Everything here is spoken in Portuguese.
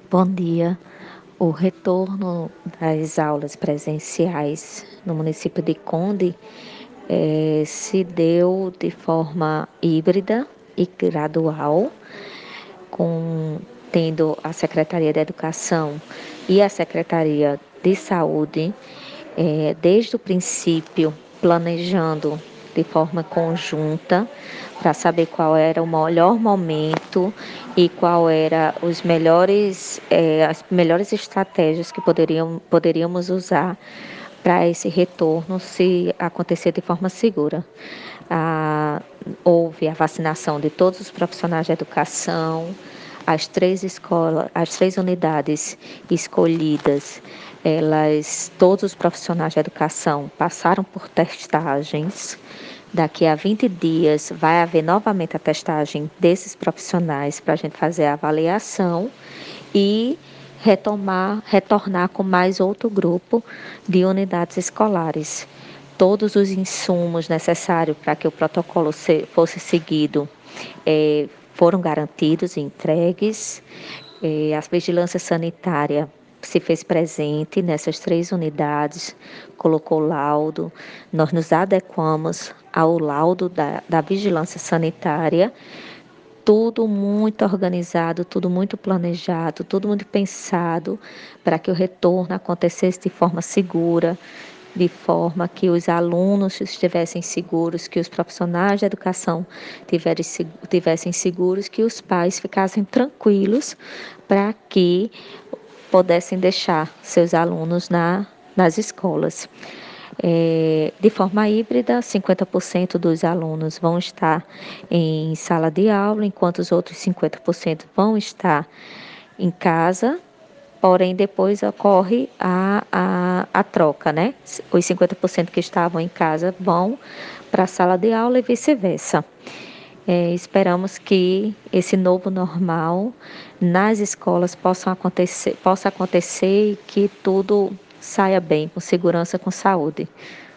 Bom dia. O retorno das aulas presenciais no município de Conde se deu de forma híbrida e gradual, com tendo a Secretaria de Educação e a Secretaria de Saúde, desde o princípio, planejando de forma conjunta para saber qual era o melhor momento e qual era as melhores estratégias que poderíamos usar para esse retorno se acontecer de forma segura. Ah, houve a vacinação de todos os profissionais de educação, as três unidades escolhidas, todos os profissionais de educação passaram por testagens. Daqui a 20 dias vai haver novamente a testagem desses profissionais para a gente fazer a avaliação e retornar com mais outro grupo de unidades escolares. Todos os insumos necessários para que o protocolo fosse seguido foram garantidos e entregues. A vigilância sanitária se fez presente nessas três unidades, colocou laudo, nós nos adequamos ao laudo da vigilância sanitária, tudo muito organizado, tudo muito planejado, tudo muito pensado para que o retorno acontecesse de forma segura, de forma que os alunos estivessem seguros, que os profissionais de educação tivessem seguros, que os pais ficassem tranquilos para que pudessem deixar seus alunos nas escolas. De forma híbrida, 50% dos alunos vão estar em sala de aula, enquanto os outros 50% vão estar em casa, porém depois ocorre a troca, né? Os 50% que estavam em casa vão para a sala de aula e vice-versa. Esperamos que esse novo normal nas escolas possa acontecer e que tudo saia bem, com segurança, com saúde.